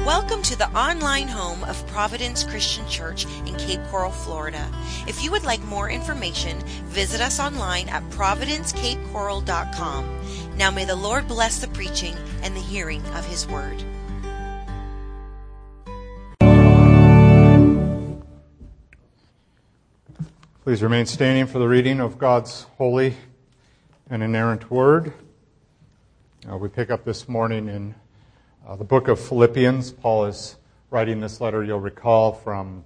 Welcome to the online home of Providence Christian Church in Cape Coral, Florida. If you would like more information, visit us online at providencecapecoral.com. Now may the Lord bless the preaching and the hearing of His Word. Please remain standing for the reading of God's holy and inerrant Word. We pick up this morning in the book of Philippians. Paul is writing this letter, you'll recall, from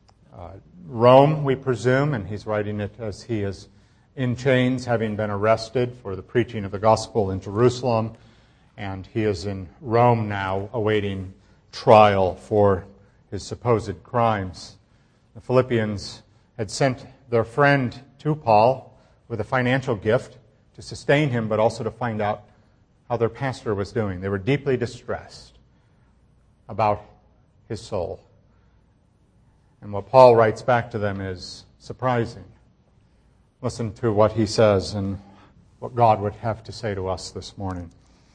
Rome, we presume, and he's writing it as he is in chains, having been arrested for the preaching of the gospel in Jerusalem, and he is in Rome now awaiting trial for his supposed crimes. The Philippians had sent their friend to Paul with a financial gift to sustain him, but also to find out how their pastor was doing. They were deeply distressed about his soul. And what Paul writes back to them is surprising. Listen to what he says and what God would have to say to us this morning.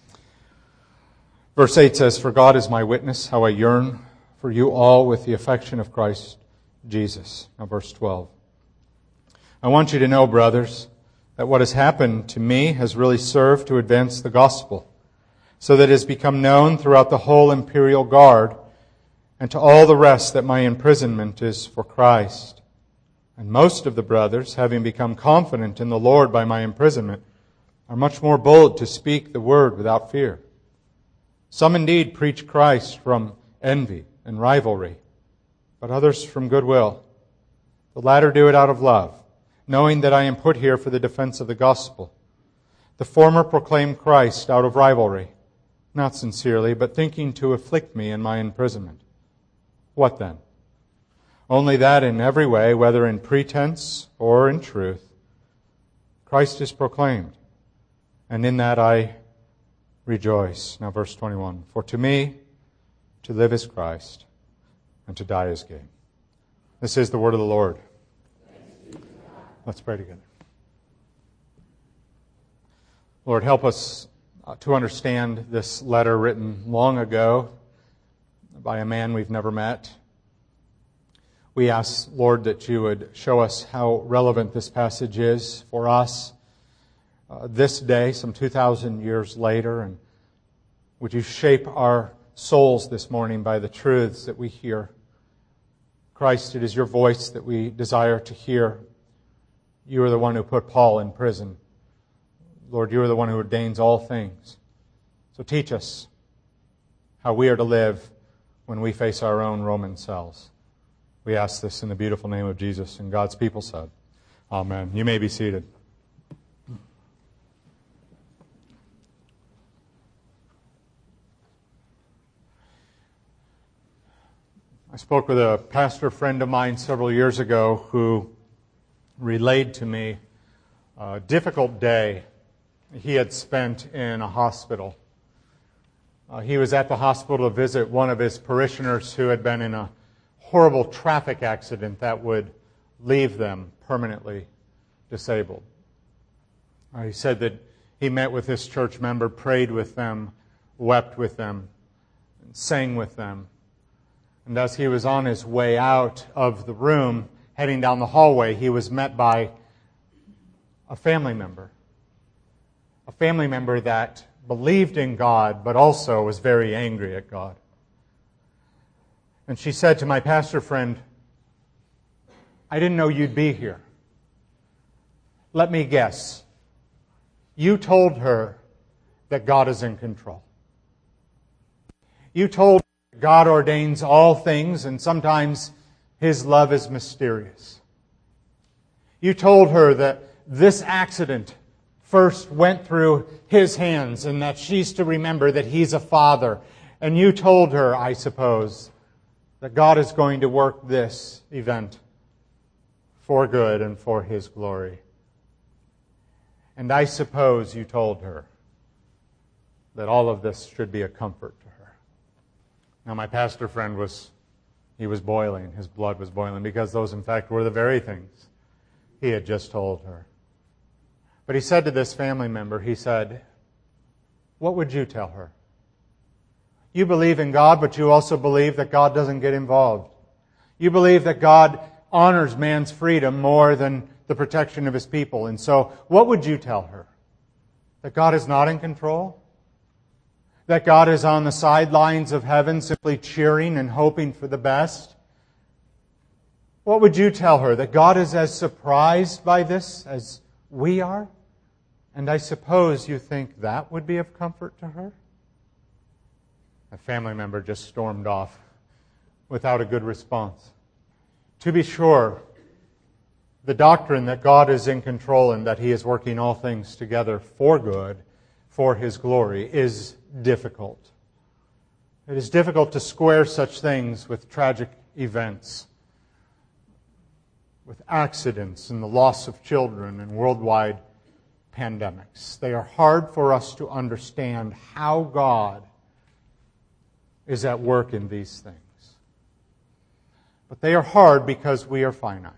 Verse 8 says, "For God is my witness, how I yearn for you all with the affection of Christ Jesus." Now verse 12. "I want you to know, brothers, that what has happened to me has really served to advance the gospel, so that it has become known throughout the whole imperial guard and to all the rest that my imprisonment is for Christ. And most of the brothers, having become confident in the Lord by my imprisonment, are much more bold to speak the word without fear. Some indeed preach Christ from envy and rivalry, but others from goodwill. The latter do it out of love, knowing that I am put here for the defense of the gospel. The former proclaim Christ out of rivalry, not sincerely, but thinking to afflict me in my imprisonment. What then? Only that in every way, whether in pretense or in truth, Christ is proclaimed, and in that I rejoice." Now verse 21, "For to me, to live is Christ, and to die is gain." This is the word of the Lord. Let's pray together. Lord, help us to understand this letter written long ago by a man we've never met. We ask, Lord, that you would show us how relevant this passage is for us this day, some 2,000 years later, and would you shape our souls this morning by the truths that we hear. Christ, it is your voice that we desire to hear. You are the one who put Paul in prison. Lord, you are the one who ordains all things. So teach us how we are to live when we face our own Roman cells. We ask this in the beautiful name of Jesus, and God's people said, Amen. You may be seated. I spoke with a pastor friend of mine several years ago who relayed to me a difficult day he had spent in a hospital. He was at the hospital to visit one of his parishioners who had been in a horrible traffic accident that would leave them permanently disabled. He said that he met with this church member, prayed with them, wept with them, and sang with them. And as he was on his way out of the room, heading down the hallway, he was met by a family member. A family member that believed in God, but also was very angry at God. And she said to my pastor friend, "I didn't know you'd be here. Let me guess. You told her that God is in control. You told her God ordains all things, and sometimes His love is mysterious. You told her that this accident first went through His hands and that she's to remember that He's a Father. And you told her, I suppose, that God is going to work this event for good and for His glory. And I suppose you told her that all of this should be a comfort to her." Now my pastor friend was boiling. His blood was boiling because those, in fact, were the very things he had just told her. But he said to this family member, he said, "What would you tell her? You believe in God, but you also believe that God doesn't get involved. You believe that God honors man's freedom more than the protection of His people. And so, what would you tell her? That God is not in control? That God is on the sidelines of heaven simply cheering and hoping for the best? What would you tell her? That God is as surprised by this as we are? And I suppose you think that would be of comfort to her? A family member just stormed off without a good response. To be sure, the doctrine that God is in control and that He is working all things together for good, for His glory, is difficult. It is difficult to square such things with tragic events, with accidents and the loss of children and worldwide pandemics. They are hard for us to understand how God is at work in these things. But they are hard because we are finite.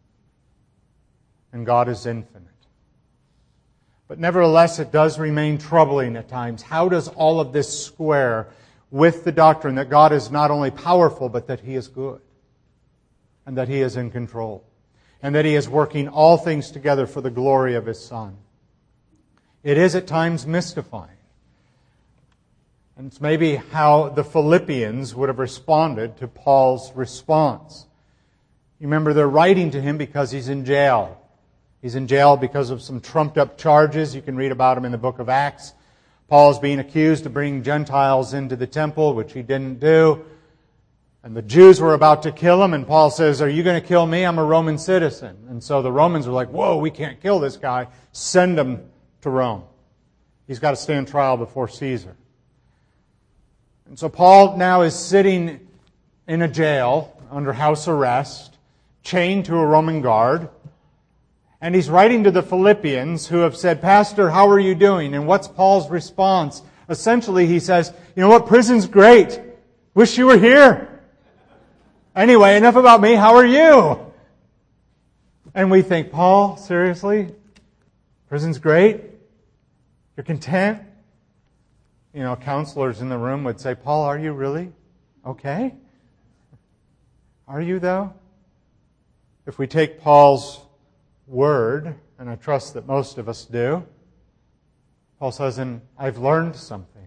And God is infinite. But nevertheless, it does remain troubling at times. How does all of this square with the doctrine that God is not only powerful, but that He is good? And that He is in control? And that He is working all things together for the glory of His Son? It is at times mystifying. And it's maybe how the Philippians would have responded to Paul's response. You remember they're writing to him because he's in jail. He's in jail because of some trumped-up charges. You can read about them in the book of Acts. Paul is being accused of bringing Gentiles into the temple, which he didn't do. And the Jews were about to kill him, and Paul says, "Are you going to kill me? I'm a Roman citizen." And so the Romans were like, "Whoa, we can't kill this guy. Send him to Rome. He's got to stand trial before Caesar." And so Paul now is sitting in a jail under house arrest, chained to a Roman guard. And he's writing to the Philippians who have said, "Pastor, how are you doing?" And what's Paul's response? Essentially, he says, "You know what? Prison's great. Wish you were here. Anyway, enough about me. How are you?" And we think, Paul, seriously? Prison's great? You're content? You know, counselors in the room would say, "Paul, are you really okay? Are you, though?" If we take Paul's word, and I trust that most of us do, Paul says, "And I've learned something.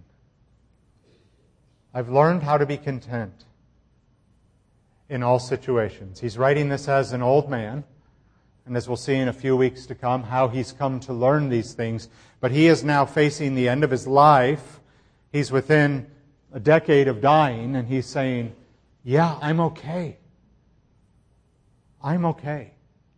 I've learned how to be content in all situations." He's writing this as an old man, and as we'll see in a few weeks to come, how he's come to learn these things. But he is now facing the end of his life. He's within a decade of dying, and he's saying, "Yeah, I'm okay. I'm okay."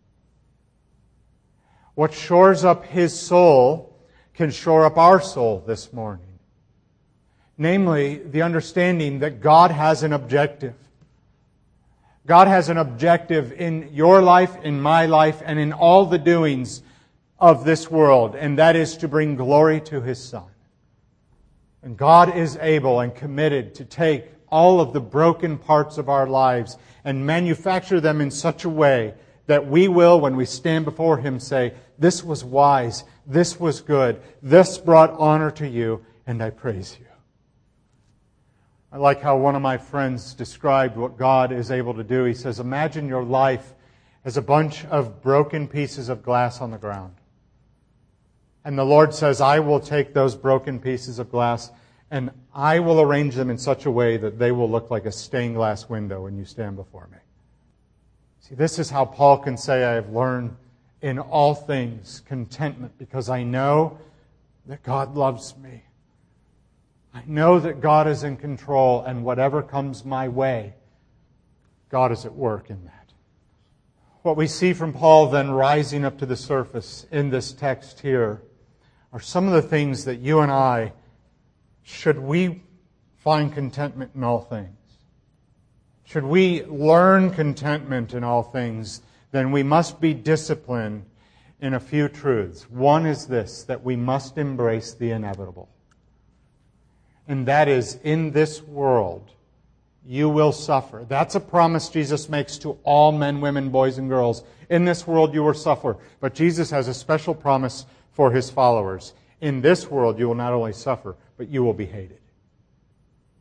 What shores up his soul can shore up our soul this morning. Namely, the understanding that God has an objective. God has an objective in your life, in my life, and in all the doings of this world, and that is to bring glory to His Son. And God is able and committed to take all of the broken parts of our lives and manufacture them in such a way that we will, when we stand before Him, say, "This was wise, this was good, this brought honor to you, and I praise you." I like how one of my friends described what God is able to do. He says, "Imagine your life as a bunch of broken pieces of glass on the ground. And the Lord says, I will take those broken pieces of glass and I will arrange them in such a way that they will look like a stained glass window when you stand before me." See, this is how Paul can say, "I have learned in all things contentment because I know that God loves me. I know that God is in control, and whatever comes my way, God is at work in that." What we see from Paul then rising up to the surface in this text here are some of the things that you and I, should we find contentment in all things, should we learn contentment in all things, then we must be disciplined in a few truths. One is this, that we must embrace the inevitable. And that is, in this world, you will suffer. That's a promise Jesus makes to all men, women, boys, and girls. In this world you will suffer. But Jesus has a special promise for His followers. In this world you will not only suffer, but you will be hated.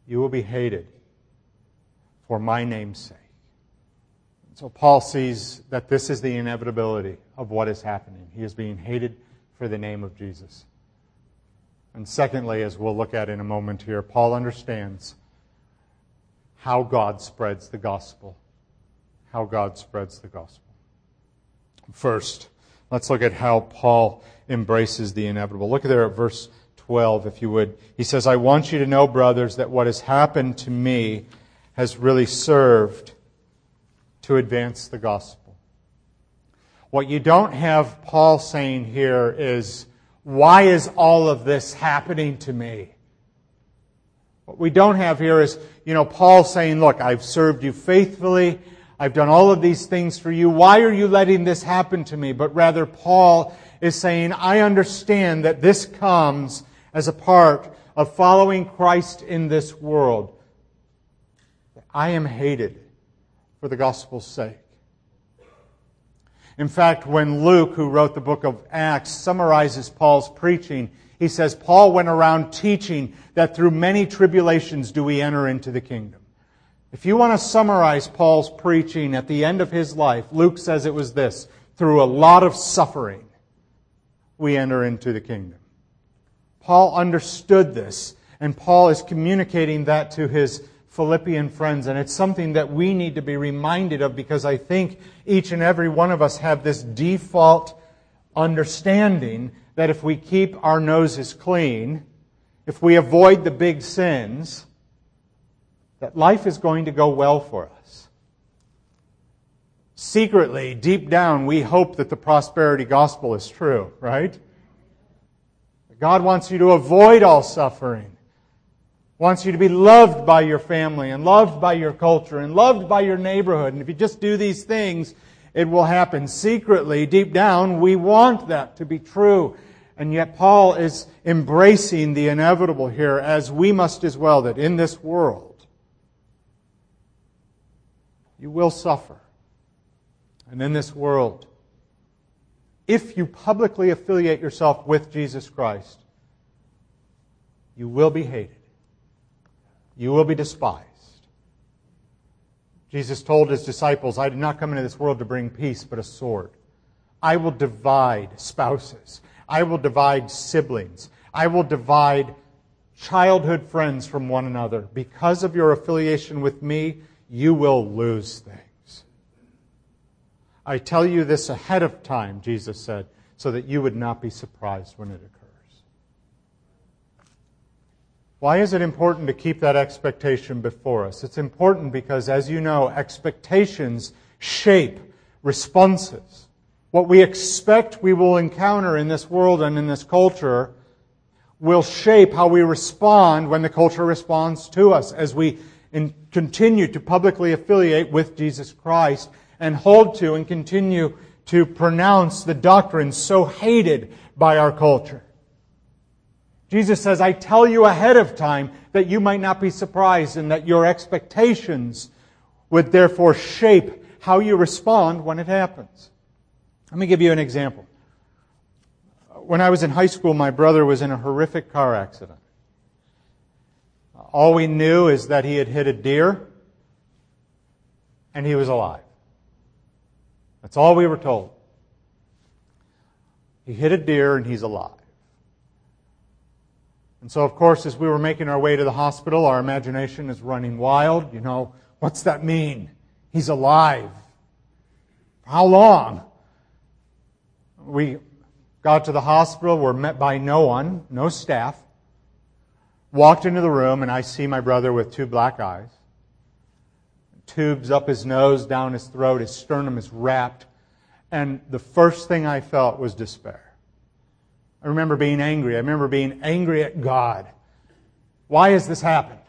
you will be hated for my name's sake. So Paul sees that this is the inevitability of what is happening. He is being hated for the name of Jesus. And secondly, as we'll look at in a moment here, Paul understands how God spreads the gospel. How God spreads the gospel. First, let's look at how Paul embraces the inevitable. Look there at verse 12, if you would. He says, I want you to know, brothers, that what has happened to me has really served to advance the gospel. What you don't have Paul saying here is, why is all of this happening to me? What we don't have here is, Paul saying, look, I've served you faithfully. I've done all of these things for you. Why are you letting this happen to me? But rather, Paul is saying, I understand that this comes as a part of following Christ in this world. I am hated for the gospel's sake. In fact, when Luke, who wrote the book of Acts, summarizes Paul's preaching, he says, Paul went around teaching that through many tribulations do we enter into the kingdom. If you want to summarize Paul's preaching at the end of his life, Luke says it was this: through a lot of suffering, we enter into the kingdom. Paul understood this, and Paul is communicating that to his Philippian friends, and it's something that we need to be reminded of, because I think each and every one of us have this default understanding that if we keep our noses clean, if we avoid the big sins, that life is going to go well for us. Secretly, deep down, we hope that the prosperity gospel is true, right? God wants you to avoid all suffering. Wants you to be loved by your family and loved by your culture and loved by your neighborhood. And if you just do these things, it will happen. Secretly, deep down, we want that to be true. And yet Paul is embracing the inevitable here, as we must as well, that in this world, you will suffer. And in this world, if you publicly affiliate yourself with Jesus Christ, you will be hated. You will be despised. Jesus told His disciples, I did not come into this world to bring peace, but a sword. I will divide spouses. I will divide siblings. I will divide childhood friends from one another. Because of your affiliation with me, you will lose things. I tell you this ahead of time, Jesus said, so that you would not be surprised when it occurs. Why is it important to keep that expectation before us? It's important because, as you know, expectations shape responses. What we expect we will encounter in this world and in this culture will shape how we respond when the culture responds to us, as we continue to publicly affiliate with Jesus Christ and hold to and continue to pronounce the doctrines so hated by our culture. Jesus says, I tell you ahead of time that you might not be surprised, and that your expectations would therefore shape how you respond when it happens. Let me give you an example. When I was in high school, my brother was in a horrific car accident. All we knew is that he had hit a deer and he was alive. That's all we were told. He hit a deer and he's alive. And so, of course, as we were making our way to the hospital, our imagination is running wild. What's that mean? He's alive. How long? We got to the hospital, were met by no one, no staff. Walked into the room, and I see my brother with two black eyes. Tubes up his nose, down his throat, his sternum is wrapped. And the first thing I felt was despair. I remember being angry. I remember being angry at God. Why has this happened?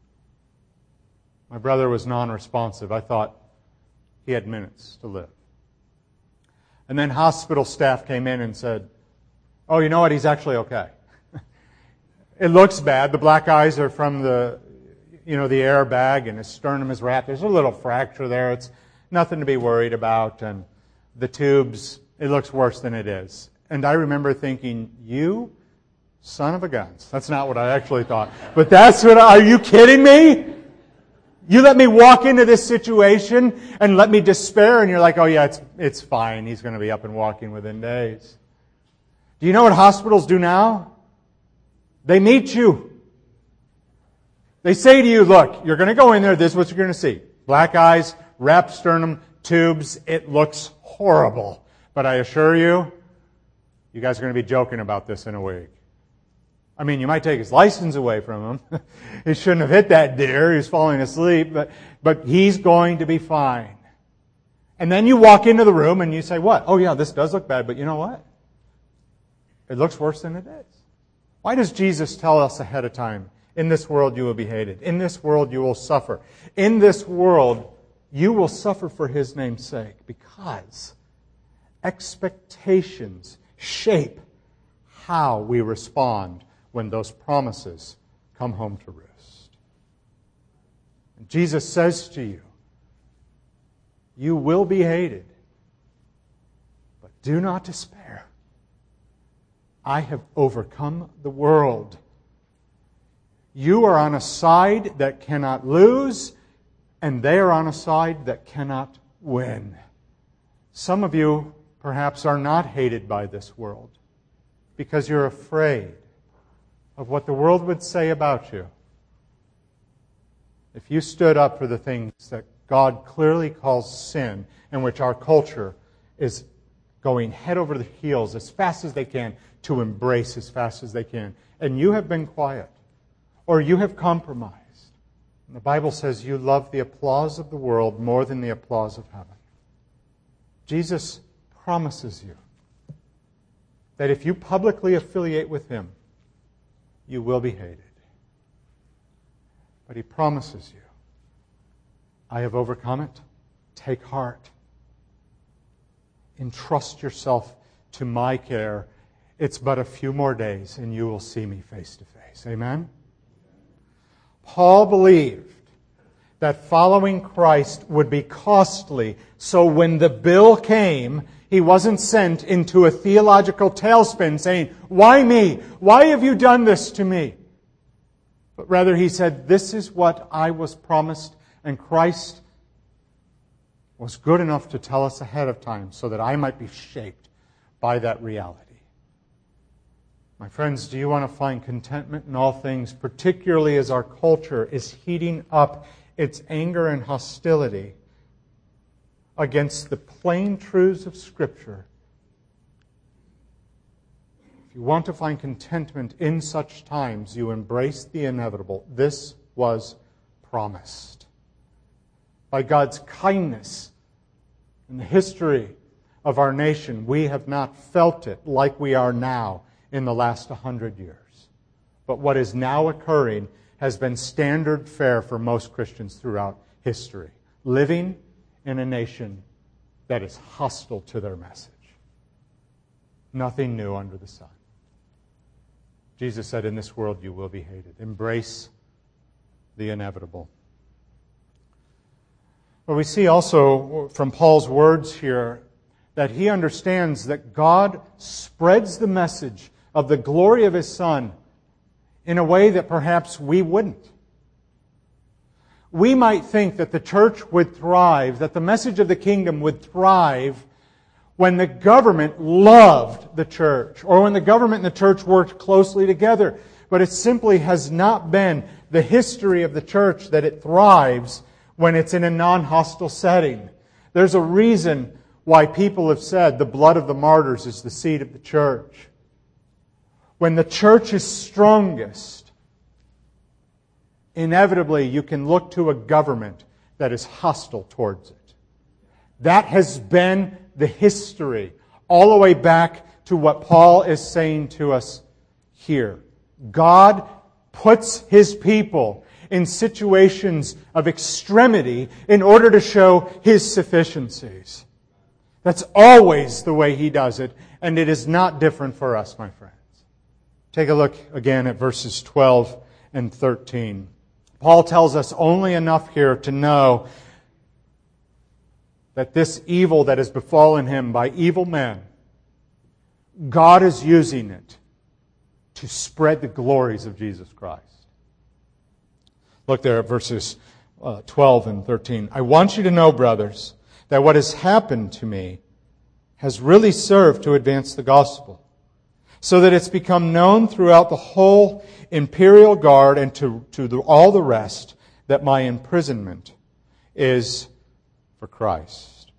My brother was non-responsive. I thought he had minutes to live. And then hospital staff came in and said, oh, you know what? He's actually okay. It looks bad. The black eyes are from the airbag, and his sternum is wrapped. There's a little fracture there. It's nothing to be worried about. And the tubes, it looks worse than it is. And I remember thinking, you Son of a guns. That's not what I actually thought. But that's what, are you kidding me? You let me walk into this situation and let me despair, and you're like, oh yeah, it's fine. He's going to be up and walking within days. Do you know what hospitals do now? They meet you. They say to you, look, you're going to go in there, this is what you're going to see. Black eyes, wrapped sternum, tubes. It looks horrible. But I assure you, you guys are going to be joking about this in a week. I mean, you might take his license away from him. He shouldn't have hit that deer. He was falling asleep. But he's going to be fine. And then you walk into the room and you say, what? Oh yeah, this does look bad, but you know what? It looks worse than it is. Why does Jesus tell us ahead of time, in this world you will be hated. In this world you will suffer. In this world you will suffer for His name's sake. Because expectations shape how we respond when those promises come home to roost. And Jesus says to you, you will be hated, but do not despair. I have overcome the world. You are on a side that cannot lose, and they are on a side that cannot win. Some of you perhaps are not hated by this world because you're afraid of what the world would say about you. If you stood up for the things that God clearly calls sin, and which our culture is going head over the heels as fast as they can to embrace as fast as they can, and you have been quiet, or you have compromised, and the Bible says you love the applause of the world more than the applause of heaven. Jesus promises you that if you publicly affiliate with Him, you will be hated. But He promises you, I have overcome it. Take heart. Entrust yourself to my care. It's but a few more days and you will see me face to face. Amen? Paul believed that following Christ would be costly, so when the bill came, he wasn't sent into a theological tailspin saying, why me? Why have you done this to me? But rather he said, this is what I was promised, and Christ was good enough to tell us ahead of time so that I might be shaped by that reality. My friends, do you want to find contentment in all things, particularly as our culture is heating up its anger and hostility against the plain truths of Scripture? If you want to find contentment in such times, you embrace the inevitable. This was promised. By God's kindness in the history of our nation, we have not felt it like we are now in the last 100 years. But what is now occurring has been standard fare for most Christians throughout history, living in a nation that is hostile to their message. Nothing new under the sun. Jesus said, in this world you will be hated. Embrace the inevitable. But we see also from Paul's words here that he understands that God spreads the message of the glory of His Son in a way that perhaps we wouldn't. We might think that the church would thrive, that the message of the kingdom would thrive when the government loved the church, or when the government and the church worked closely together. But it simply has not been the history of the church that it thrives when it's in a non-hostile setting. There's a reason why people have said the blood of the martyrs is the seed of the church. When the church is strongest, inevitably you can look to a government that is hostile towards it. That has been the history all the way back to what Paul is saying to us here. God puts His people in situations of extremity in order to show His sufficiencies. That's always the way He does it, and it is not different for us, my friends. Take a look again at verses 12 and 13. Paul tells us only enough here to know that this evil that has befallen him by evil men, God is using it to spread the glories of Jesus Christ. Look there at verses 12 and 13. I want you to know, brothers, that what has happened to me has really served to advance the gospel, so that it's become known throughout the whole imperial guard and to all the rest that my imprisonment is for Christ.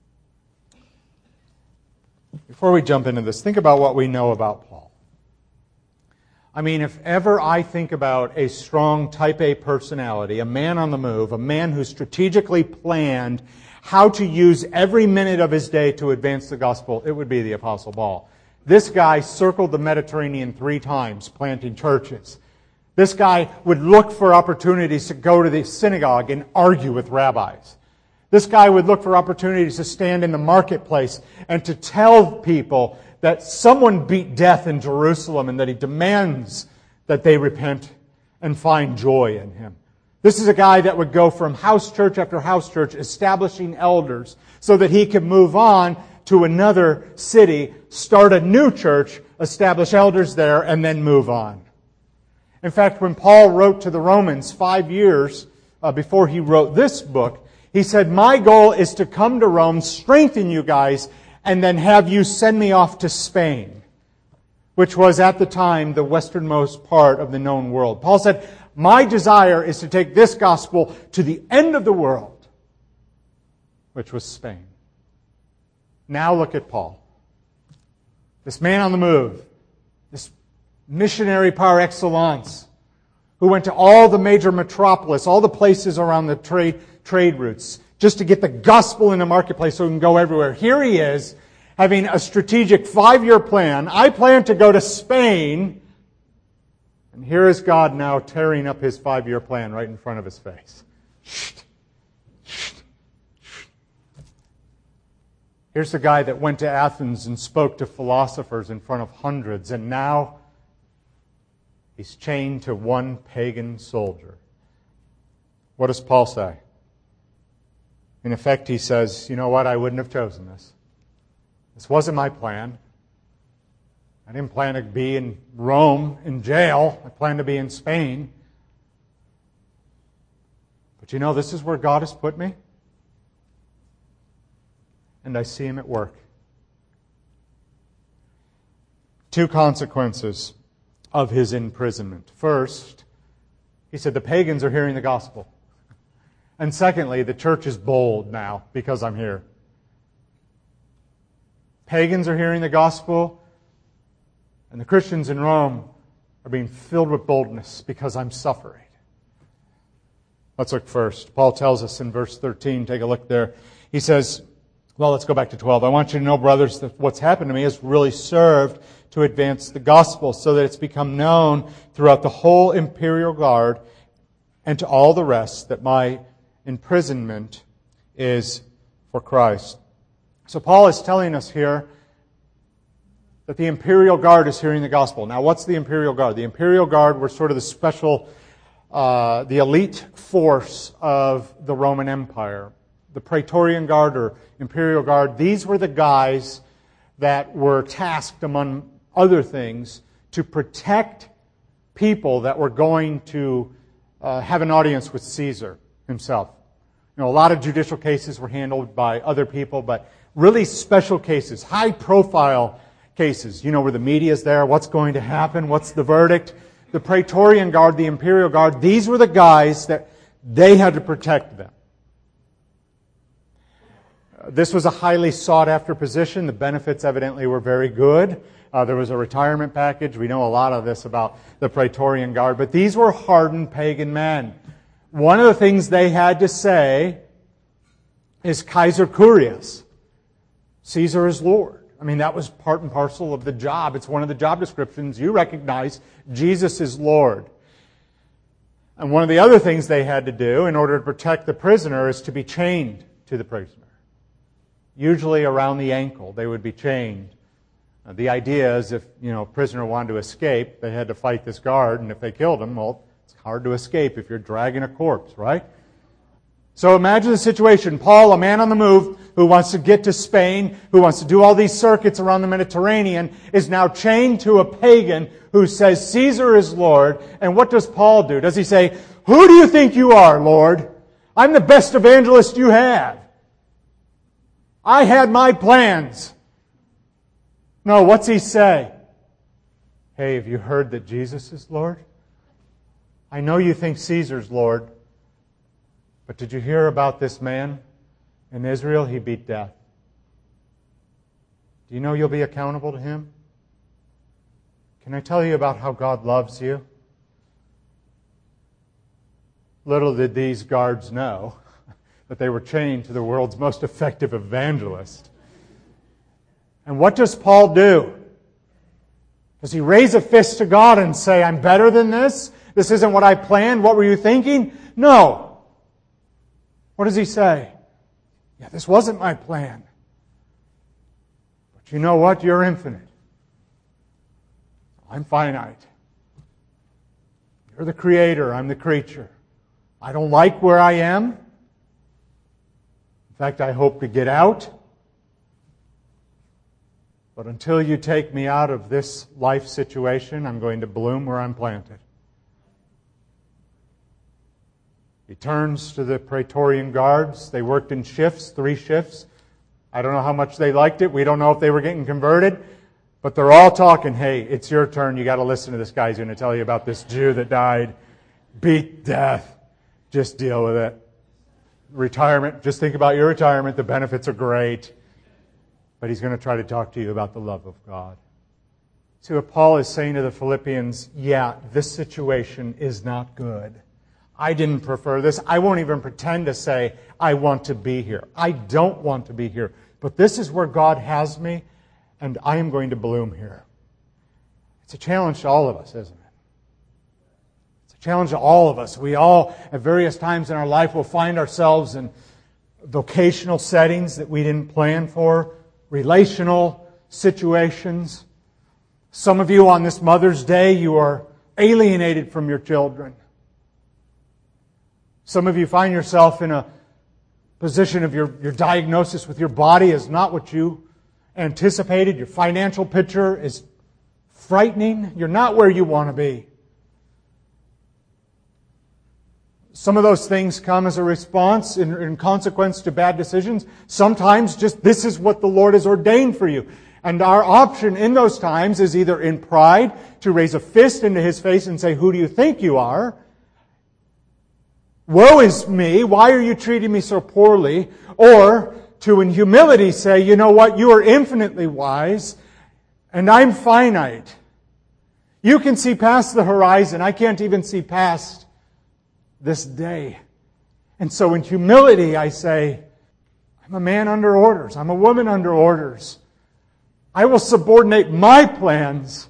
Before we jump into this, think about what we know about Paul. I mean, if ever I think about a strong type A personality, a man on the move, a man who strategically planned how to use every minute of his day to advance the gospel, it would be the Apostle Paul. This guy circled the Mediterranean 3 times, planting churches. This guy would look for opportunities to go to the synagogue and argue with rabbis. This guy would look for opportunities to stand in the marketplace and to tell people that someone beat death in Jerusalem and that he demands that they repent and find joy in him. This is a guy that would go from house church after house church, establishing elders so that he could move on to another city, start a new church, establish elders there, and then move on. In fact, when Paul wrote to the Romans 5 years before he wrote this book, he said, my goal is to come to Rome, strengthen you guys, and then have you send me off to Spain, which was at the time the westernmost part of the known world. Paul said, my desire is to take this gospel to the end of the world, which was Spain. Now look at Paul. This man on the move, this missionary par excellence, who went to all the major metropolis, all the places around the trade routes, just to get the gospel in the marketplace so he can go everywhere. Here he is, having a strategic 5-year plan. I plan to go to Spain. And here is God now tearing up his 5-year plan right in front of his face. Here's the guy that went to Athens and spoke to philosophers in front of hundreds, and now he's chained to one pagan soldier. What does Paul say? In effect, he says, you know what, I wouldn't have chosen this. This wasn't my plan. I didn't plan to be in Rome in jail. I planned to be in Spain. But you know, this is where God has put me. And I see Him at work. 2 consequences of his imprisonment. First, he said the pagans are hearing the gospel. And secondly, the church is bold now because I'm here. Pagans are hearing the gospel, and the Christians in Rome are being filled with boldness because I'm suffering. Let's look first. Paul tells us in verse 13, take a look there. He says, well, let's go back to 12. I want you to know, brothers, that what's happened to me has really served to advance the gospel so that it's become known throughout the whole imperial guard and to all the rest that my imprisonment is for Christ. So Paul is telling us here that the imperial guard is hearing the gospel. Now, what's the imperial guard? The imperial guard were sort of the special, the elite force of the Roman Empire. The Praetorian Guard or Imperial Guard, these were the guys that were tasked, among other things, to protect people that were going to have an audience with Caesar himself. You know, a lot of judicial cases were handled by other people, but really special cases, high-profile cases, you know, where the media's there, what's going to happen, what's the verdict. The Praetorian Guard, the Imperial Guard, these were the guys that they had to protect them. This was a highly sought-after position. The benefits evidently were very good. There was a retirement package. We know a lot of this about the Praetorian Guard. But these were hardened pagan men. One of the things they had to say is Kaiser Kurios. Caesar is Lord. I mean, that was part and parcel of the job. It's one of the job descriptions. You recognize Jesus is Lord. And one of the other things they had to do in order to protect the prisoner is to be chained to the prisoner. Usually around the ankle, they would be chained. The idea is if, a prisoner wanted to escape, they had to fight this guard, and if they killed him, well, it's hard to escape if you're dragging a corpse, right? So imagine the situation. Paul, a man on the move, who wants to get to Spain, who wants to do all these circuits around the Mediterranean, is now chained to a pagan who says Caesar is Lord. And what does Paul do? Does he say, "Who do you think you are, Lord? I'm the best evangelist you have. I had my plans." No, what's he say? "Hey, have you heard that Jesus is Lord? I know you think Caesar's Lord, but did you hear about this man in Israel? He beat death. Do you know you'll be accountable to him? Can I tell you about how God loves you?" Little did these guards know that they were chained to the world's most effective evangelist. And what does Paul do? Does he raise a fist to God and say, "I'm better than this? This isn't what I planned. What were you thinking?" No. What does he say? "Yeah, this wasn't my plan. But you know what? You're infinite. I'm finite. You're the creator. I'm the creature. I don't like where I am. In fact, I hope to get out. But until you take me out of this life situation, I'm going to bloom where I'm planted." He turns to the Praetorian guards. They worked in shifts, 3 shifts. I don't know how much they liked it. We don't know if they were getting converted. But they're all talking, "Hey, it's your turn. You got to listen to this guy. He's going to tell you about this Jew that died. Beat death. Just deal with it. Retirement. Just think about your retirement. The benefits are great." But he's going to try to talk to you about the love of God. See what Paul is saying to the Philippians? Yeah, this situation is not good. I didn't prefer this. I won't even pretend to say I want to be here. I don't want to be here. But this is where God has me, and I am going to bloom here. It's a challenge to all of us, isn't it? It's a challenge to all of us. We all, at various times in our life, will find ourselves in vocational settings that we didn't plan for, relational situations. Some of you on this Mother's Day, you are alienated from your children. Some of you find yourself in a position of your diagnosis with your body is not what you anticipated. Your financial picture is frightening. You're not where you want to be. Some of those things come as a response in consequence to bad decisions. Sometimes just this is what the Lord has ordained for you. And our option in those times is either in pride to raise a fist into His face and say, "Who do you think you are? Woe is me. Why are you treating me so poorly?" Or to in humility say, "You know what? You are infinitely wise and I'm finite. You can see past the horizon. I can't even see past this day. And so in humility I say, I'm a man under orders. I'm a woman under orders. I will subordinate my plans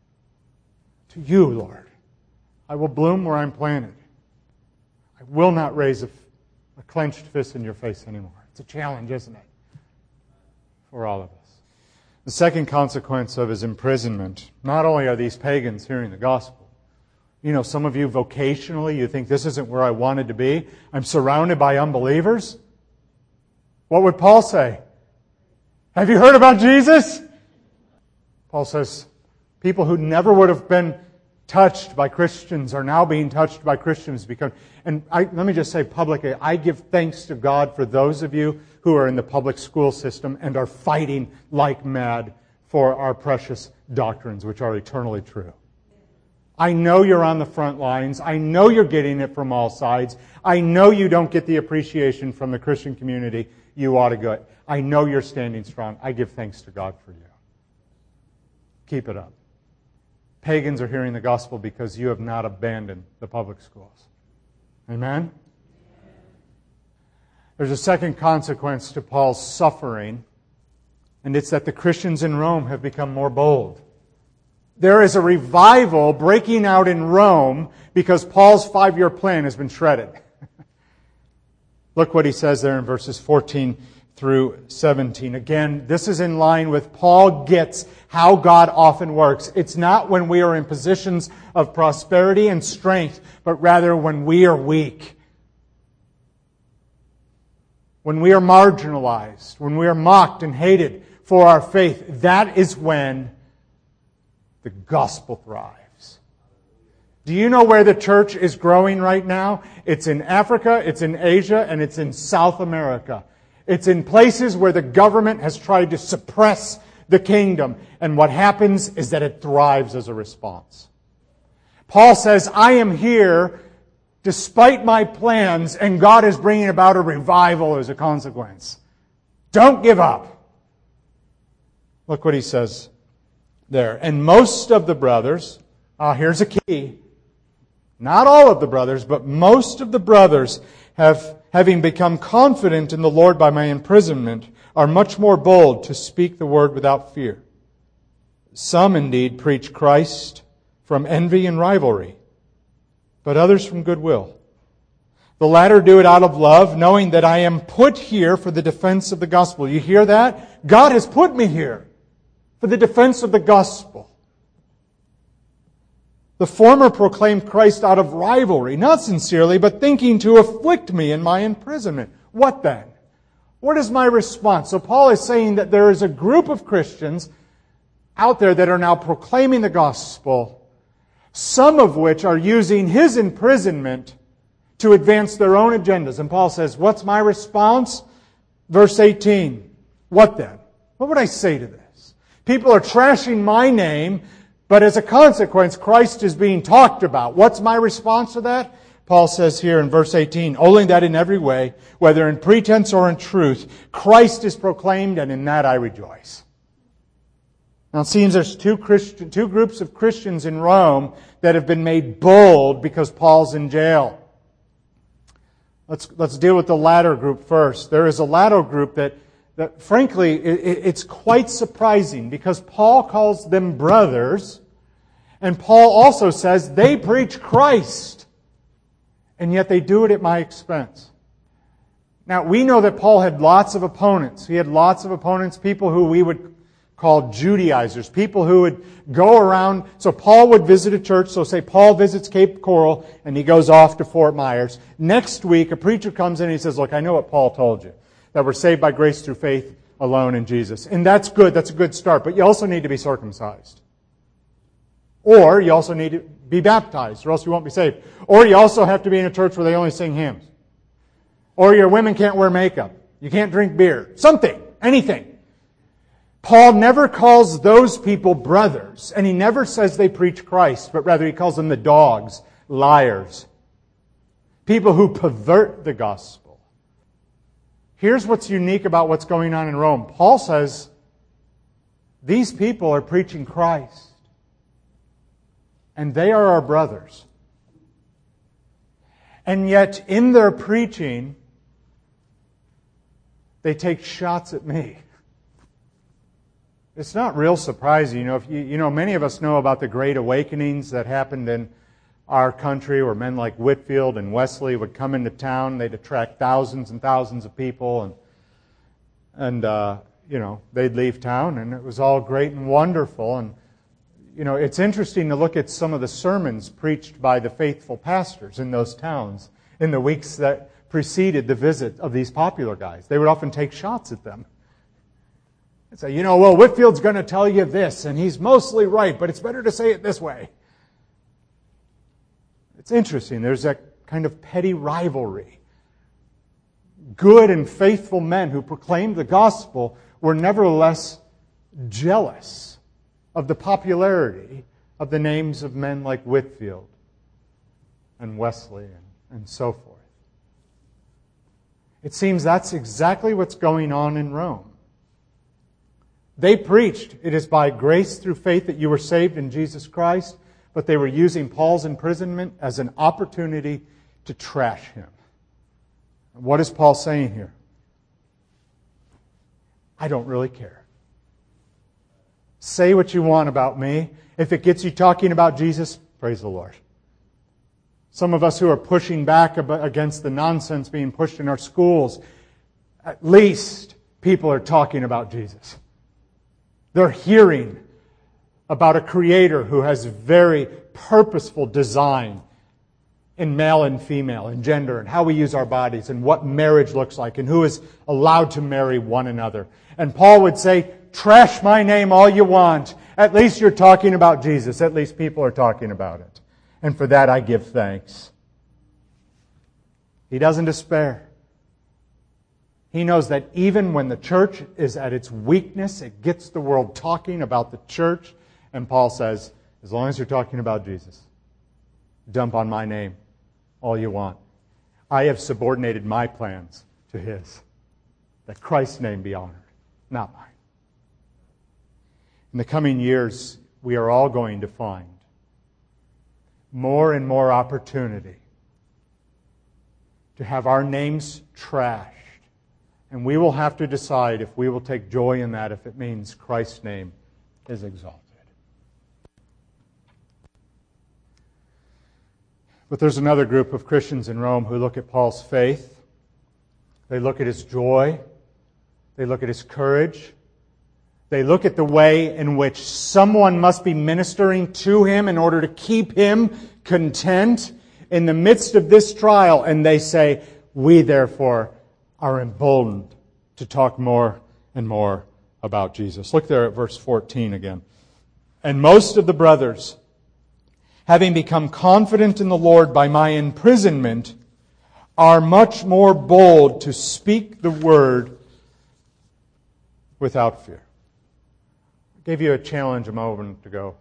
to you, Lord. I will bloom where I'm planted. I will not raise a clenched fist in your face anymore." It's a challenge, isn't it? For all of us. The second consequence of his imprisonment, not only are these pagans hearing the gospel, you know, some of you vocationally, you think this isn't where I wanted to be. I'm surrounded by unbelievers. What would Paul say? "Have you heard about Jesus?" Paul says, people who never would have been touched by Christians are now being touched by Christians. Let me just say publicly, I give thanks to God for those of you who are in the public school system and are fighting like mad for our precious doctrines, which are eternally true. I know you're on the front lines. I know you're getting it from all sides. I know you don't get the appreciation from the Christian community you ought to get. I know you're standing strong. I give thanks to God for you. Keep it up. Pagans are hearing the gospel because you have not abandoned the public schools. Amen? There's a second consequence to Paul's suffering, and it's that the Christians in Rome have become more bold. There is a revival breaking out in Rome because Paul's 5-year plan has been shredded. Look what he says there in verses 14 through 17. Again, this is in line with Paul gets how God often works. It's not when we are in positions of prosperity and strength, but rather when we are weak. when we are marginalized, when we are mocked and hated for our faith, that is when the gospel thrives. Do you know where the church is growing right now? It's in Africa, it's in Asia, and it's in South America. It's in places where the government has tried to suppress the kingdom. And what happens is that it thrives as a response. Paul says, I am here despite my plans, and God is bringing about a revival as a consequence. Don't give up. Look what he says there. And most of the brothers, here's a key, not all of the brothers, but most of the brothers having become confident in the Lord by my imprisonment, are much more bold to speak the word without fear. Some indeed preach Christ from envy and rivalry, but others from goodwill. The latter do it out of love, knowing that I am put here for the defense of the gospel. You hear that? God has put me here for the defense of the gospel. The former proclaimed Christ out of rivalry, not sincerely, but thinking to afflict me in my imprisonment. What then? What is my response? So Paul is saying that there is a group of Christians out there that are now proclaiming the gospel, some of which are using his imprisonment to advance their own agendas. And Paul says, what's my response? Verse 18. What then? What would I say to this? People are trashing my name, but as a consequence, Christ is being talked about. What's my response to that? Paul says here in verse 18, only that in every way, whether in pretense or in truth, Christ is proclaimed, and in that I rejoice. Now it seems there's two groups of Christians in Rome that have been made bold because Paul's in jail. Let's deal with the latter group first. There is a latter group that frankly, it's quite surprising because Paul calls them brothers, and Paul also says they preach Christ, and yet they do it at my expense. Now, we know that Paul had lots of opponents. He had lots of opponents, people who we would call Judaizers, people who would go around. So Paul would visit a church. So say Paul visits Cape Coral and he goes off to Fort Myers. Next week, a preacher comes in and he says, look, I know what Paul told you, that we're saved by grace through faith alone in Jesus. And that's good. That's a good start. But you also need to be circumcised. Or you also need to be baptized, or else you won't be saved. Or you also have to be in a church where they only sing hymns. Or your women can't wear makeup. You can't drink beer. Something. Anything. Paul never calls those people brothers, and he never says they preach Christ, but rather he calls them the dogs, liars, people who pervert the gospel. Here's what's unique about what's going on in Rome. Paul says these people are preaching Christ, and they are our brothers. And yet, in their preaching, they take shots at me. It's not real surprising. Many of us know about the great awakenings that happened in our country where men like Whitefield and Wesley would come into town. They'd attract thousands and thousands of people, and they'd leave town, and it was all great and wonderful. And it's interesting to look at some of the sermons preached by the faithful pastors in those towns in the weeks that preceded the visit of these popular guys. They would often take shots at them. And say, Whitefield's going to tell you this, and he's mostly right, but it's better to say it this way. It's interesting. There's that kind of petty rivalry. Good and faithful men who proclaimed the gospel were nevertheless jealous of the popularity of the names of men like Whitefield and Wesley and so forth. It seems that's exactly what's going on in Rome. They preached, it is by grace through faith that you were saved in Jesus Christ, but they were using Paul's imprisonment as an opportunity to trash him. And what is Paul saying here? I don't really care. Say what you want about me. If it gets you talking about Jesus, praise the Lord. Some of us who are pushing back against the nonsense being pushed in our schools, at least people are talking about Jesus. They're hearing about a Creator who has very purposeful design in male and female, in gender, and how we use our bodies, and what marriage looks like, and who is allowed to marry one another. And Paul would say, trash my name all you want. At least you're talking about Jesus. At least people are talking about it. And for that I give thanks. He doesn't despair. He knows that even when the church is at its weakness, it gets the world talking about the church. And Paul says, as long as you're talking about Jesus, dump on my name all you want. I have subordinated my plans to His, that Christ's name be honored, not mine. In the coming years, we are all going to find more and more opportunity to have our names trashed. And we will have to decide if we will take joy in that, if it means Christ's name is exalted. But there's another group of Christians in Rome who look at Paul's faith. They look at his joy. They look at his courage. They look at the way in which someone must be ministering to him in order to keep him content in the midst of this trial. And they say, we therefore are emboldened to talk more and more about Jesus. Look there at verse 14 again. And most of the brothers, having become confident in the Lord by my imprisonment, are much more bold to speak the word without fear. I gave you a challenge a moment ago.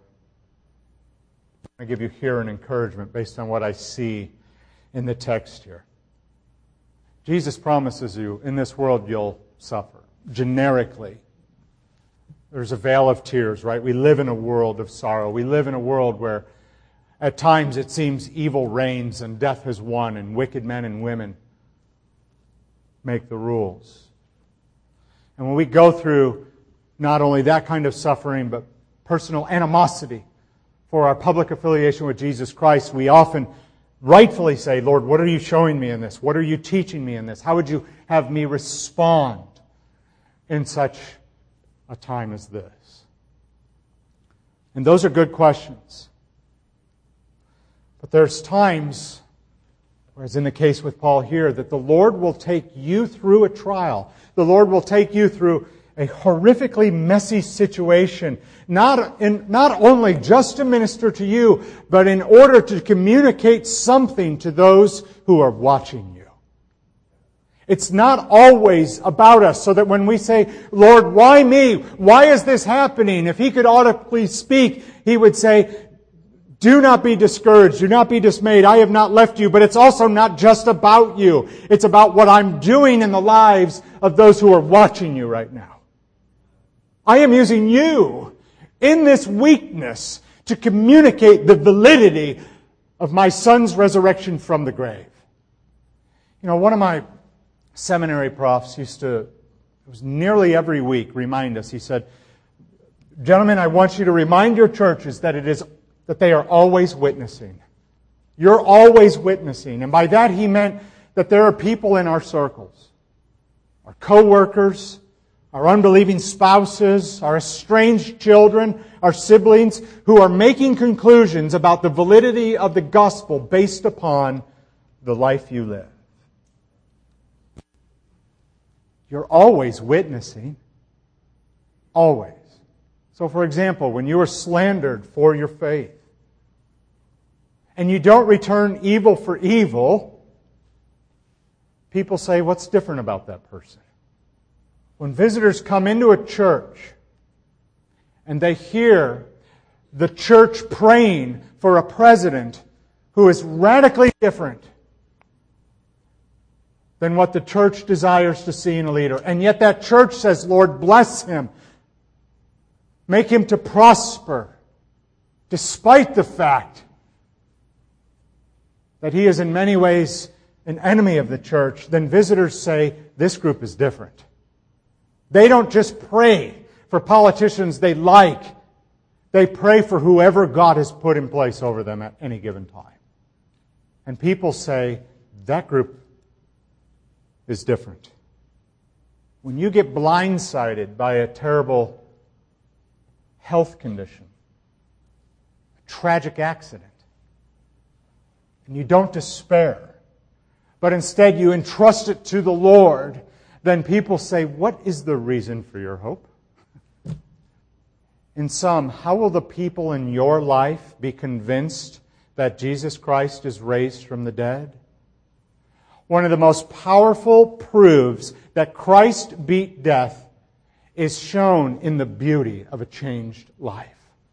I give you here an encouragement based on what I see in the text here. Jesus promises you, in this world you'll suffer. Generically. There's a vale of tears, right? We live in a world of sorrow. We live in a world where at times it seems evil reigns and death has won and wicked men and women make the rules. And when we go through not only that kind of suffering, but personal animosity for our public affiliation with Jesus Christ, we often rightfully say, Lord, what are you showing me in this? What are you teaching me in this? How would you have me respond in such a time as this? And those are good questions. But there's times, as in the case with Paul here, that the Lord will take you through a trial. The Lord will take you through a horrifically messy situation, not only just to minister to you, but in order to communicate something to those who are watching you. It's not always about us, so that when we say, Lord, why me? Why is this happening? If He could audibly speak, He would say, do not be discouraged. Do not be dismayed. I have not left you. But it's also not just about you. It's about what I'm doing in the lives of those who are watching you right now. I am using you in this weakness to communicate the validity of my Son's resurrection from the grave. You know, one of my seminary profs used to, it was nearly every week, remind us. He said, gentlemen, I want you to remind your churches that they are always witnessing. You're always witnessing. And by that he meant that there are people in our circles, our co-workers, our unbelieving spouses, our estranged children, our siblings, who are making conclusions about the validity of the gospel based upon the life you live. You're always witnessing. Always. So, for example, when you are slandered for your faith, and you don't return evil for evil, people say, what's different about that person? When visitors come into a church and they hear the church praying for a president who is radically different than what the church desires to see in a leader, and yet that church says, Lord, bless him, make him to prosper, despite the fact that he is in many ways an enemy of the church, then visitors say, this group is different. They don't just pray for politicians they like. They pray for whoever God has put in place over them at any given time. And people say, that group is different. When you get blindsided by a terrible health condition, a tragic accident, and you don't despair, but instead you entrust it to the Lord, then people say, what is the reason for your hope? In sum, how will the people in your life be convinced that Jesus Christ is raised from the dead? One of the most powerful proofs that Christ beat death is shown in the beauty of a changed life.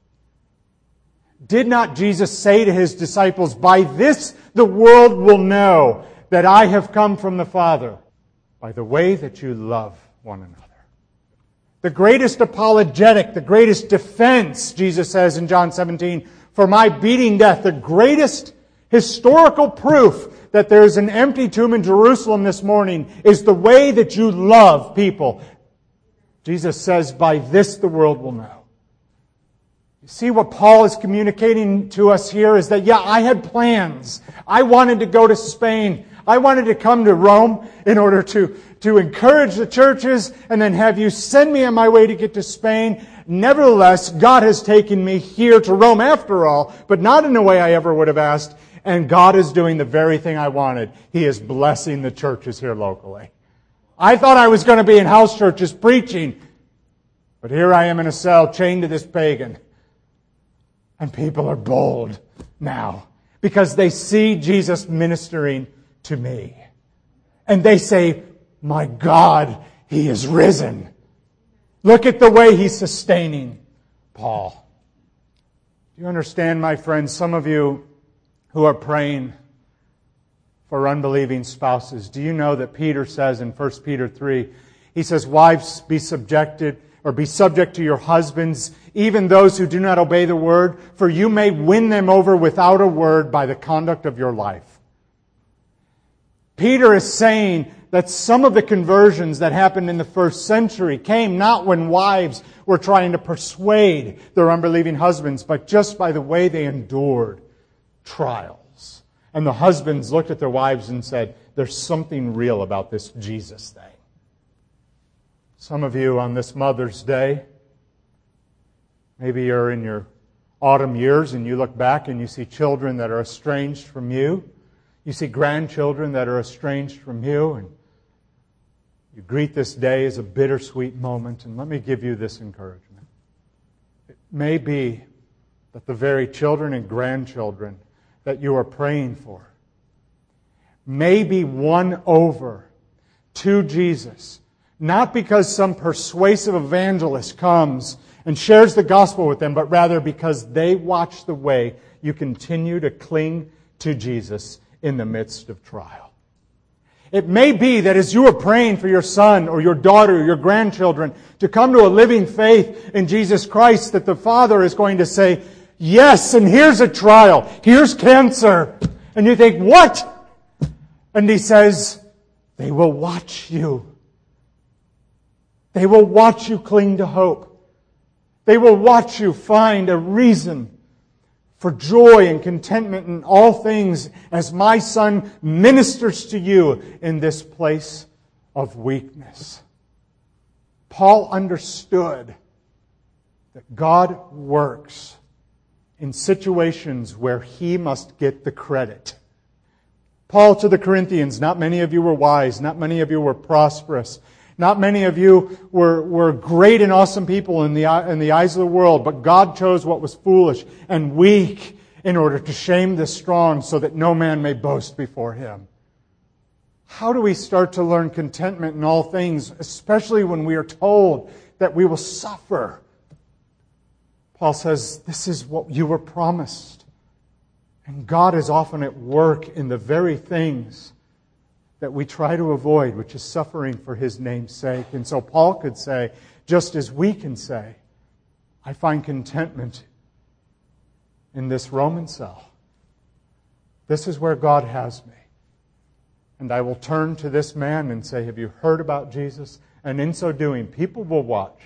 Did not Jesus say to His disciples, "By this the world will know that I have come from the Father, by the way that you love one another"? The greatest apologetic, the greatest defense, Jesus says in John 17, for my beating death, the greatest historical proof that there is an empty tomb in Jerusalem this morning is the way that you love people. Jesus says, by this the world will know. You see what Paul is communicating to us here is that, I had plans. I wanted to go to Spain. I wanted to come to Rome in order to encourage the churches and then have you send me on my way to get to Spain. Nevertheless, God has taken me here to Rome after all, but not in the way I ever would have asked. And God is doing the very thing I wanted. He is blessing the churches here locally. I thought I was going to be in house churches preaching, but here I am in a cell chained to this pagan. And people are bold now because they see Jesus ministering to me. And they say, my God, He is risen. Look at the way He's sustaining Paul. Do you understand, my friends? Some of you who are praying for unbelieving spouses, do you know that Peter says in 1 Peter 3, he says, wives, be subject to your husbands, even those who do not obey the word, for you may win them over without a word by the conduct of your life. Peter is saying that some of the conversions that happened in the first century came not when wives were trying to persuade their unbelieving husbands, but just by the way they endured trials. And the husbands looked at their wives and said, there's something real about this Jesus thing. Some of you on this Mother's Day, maybe you're in your autumn years and you look back and you see children that are estranged from you. You see grandchildren that are estranged from you. And you greet this day as a bittersweet moment. And let me give you this encouragement. It may be that the very children and grandchildren that you are praying for may be won over to Jesus, not because some persuasive evangelist comes and shares the gospel with them, but rather because they watch the way you continue to cling to Jesus in the midst of trial. It may be that as you are praying for your son or your daughter or your grandchildren to come to a living faith in Jesus Christ, that the Father is going to say, yes, and here's a trial. Here's cancer. And you think, what? And He says, they will watch you. They will watch you cling to hope. They will watch you find a reason for joy and contentment in all things as my son ministers to you in this place of weakness. Paul understood that God works in situations where He must get the credit. Paul to the Corinthians, not many of you were wise, not many of you were prosperous, not many of you were great and awesome people in the eyes of the world, but God chose what was foolish and weak in order to shame the strong so that no man may boast before Him. How do we start to learn contentment in all things, especially when we are told that we will suffer? Paul says, this is what you were promised. And God is often at work in the very things that we try to avoid, which is suffering for His name's sake. And so Paul could say, just as we can say, I find contentment in this Roman cell. This is where God has me. And I will turn to this man and say, have you heard about Jesus? And in so doing, people will watch.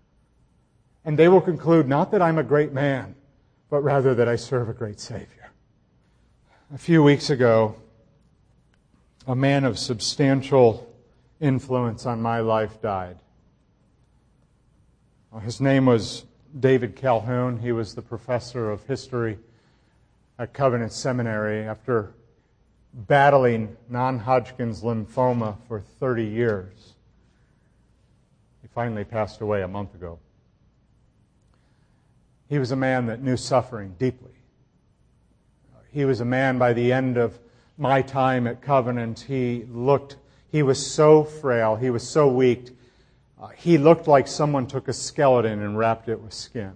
And they will conclude not that I'm a great man, but rather that I serve a great Savior. A few weeks ago, a man of substantial influence on my life died. His name was David Calhoun. He was the professor of history at Covenant Seminary. After battling non-Hodgkin's lymphoma for 30 years. He finally passed away a month ago. He was a man that knew suffering deeply. He was a man, by the end of my time at Covenant, he was so frail, he was so weak, he looked like someone took a skeleton and wrapped it with skin.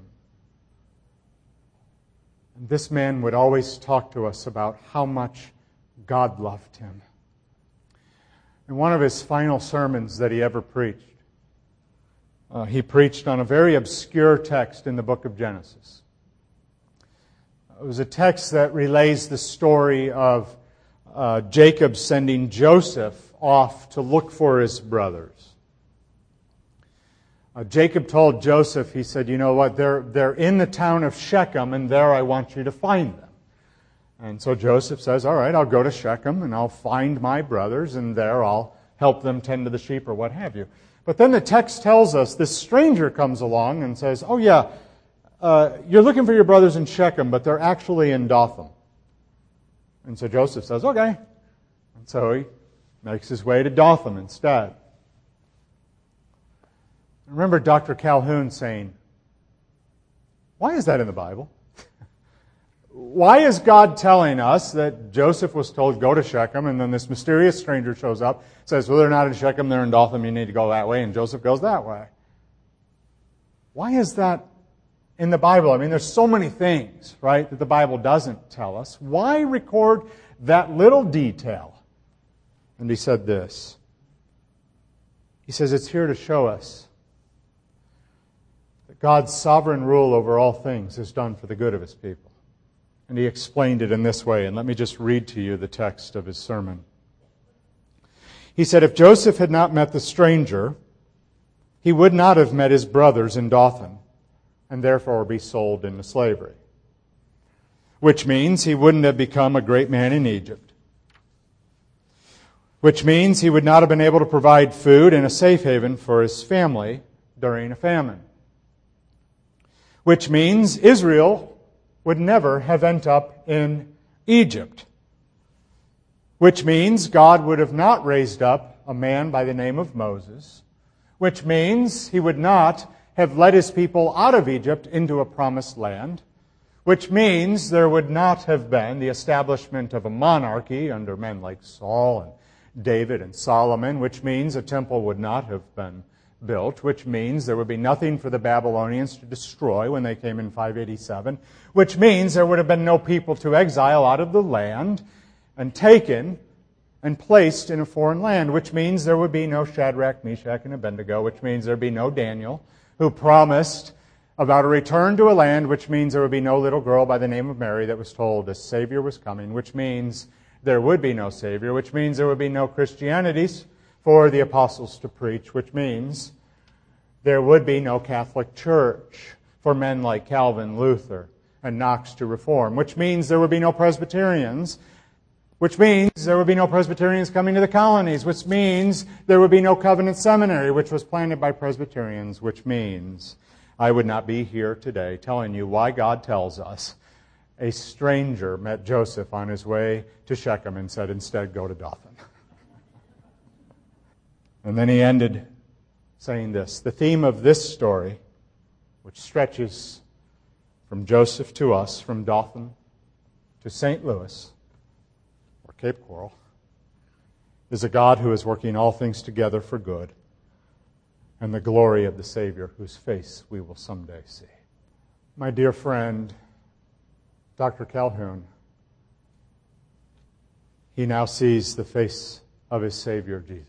And this man would always talk to us about how much God loved him. In one of his final sermons that he ever preached, he preached on a very obscure text in the book of Genesis. It was a text that relays the story of Jacob sending Joseph off to look for his brothers. Jacob told Joseph, he said, you know what, they're in the town of Shechem, and there I want you to find them. And so Joseph says, all right, I'll go to Shechem, and I'll find my brothers, and there I'll help them tend to the sheep or what have you. But then the text tells us this stranger comes along and says, oh yeah, you're looking for your brothers in Shechem, but they're actually in Dothan. And so Joseph says, okay. And so he makes his way to Dothan instead. I remember Dr. Calhoun saying, why is that in the Bible? Why is God telling us that Joseph was told, go to Shechem, and then this mysterious stranger shows up, says, well, they're not in Shechem, they're in Dothan, you need to go that way, and Joseph goes that way? Why is that in the Bible? I mean, there's so many things, right, that the Bible doesn't tell us. Why record that little detail? And he said this. He says, it's here to show us that God's sovereign rule over all things is done for the good of His people. And he explained it in this way, and let me just read to you the text of his sermon. He said, if Joseph had not met the stranger, he would not have met his brothers in Dothan, and therefore be sold into slavery. Which means he wouldn't have become a great man in Egypt. Which means he would not have been able to provide food and a safe haven for his family during a famine. Which means Israel would never have ended up in Egypt. Which means God would have not raised up a man by the name of Moses. Which means He would not have led His people out of Egypt into a promised land. Which means there would not have been the establishment of a monarchy under men like Saul and David and Solomon. Which means a temple would not have been built, which means there would be nothing for the Babylonians to destroy when they came in 587, which means there would have been no people to exile out of the land and taken and placed in a foreign land, which means there would be no Shadrach, Meshach, and Abednego, which means there would be no Daniel, who promised about a return to a land, which means there would be no little girl by the name of Mary that was told a Savior was coming, which means there would be no Savior, which means there would be no Christianities for the apostles to preach, which means there would be no Catholic Church for men like Calvin, Luther, and Knox to reform, which means there would be no Presbyterians, which means there would be no Presbyterians coming to the colonies, which means there would be no Covenant Seminary, which was planted by Presbyterians, which means I would not be here today telling you why God tells us a stranger met Joseph on his way to Shechem and said, instead, go to Dothan. And then he ended saying this, the theme of this story, which stretches from Joseph to us, from Dothan to St. Louis, or Cape Coral, is a God who is working all things together for good, and the glory of the Savior whose face we will someday see. My dear friend, Dr. Calhoun, he now sees the face of his Savior, Jesus.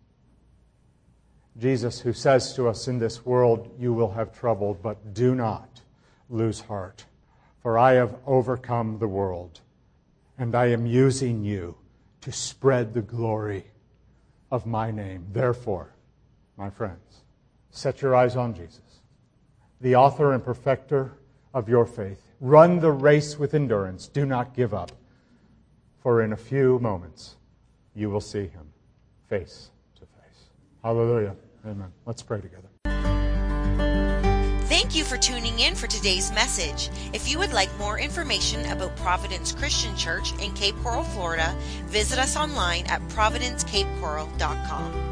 Jesus, who says to us, in this world you will have trouble, but do not lose heart, for I have overcome the world, and I am using you to spread the glory of my name. Therefore, my friends, set your eyes on Jesus, the author and perfecter of your faith. Run the race with endurance. Do not give up, for in a few moments you will see Him face to face. Hallelujah. Amen. Let's pray together. Thank Thank you for tuning in for today's message. If you would like more information about Providence Christian Church in Cape Coral, Florida, visit us online at providencecapecoral.com.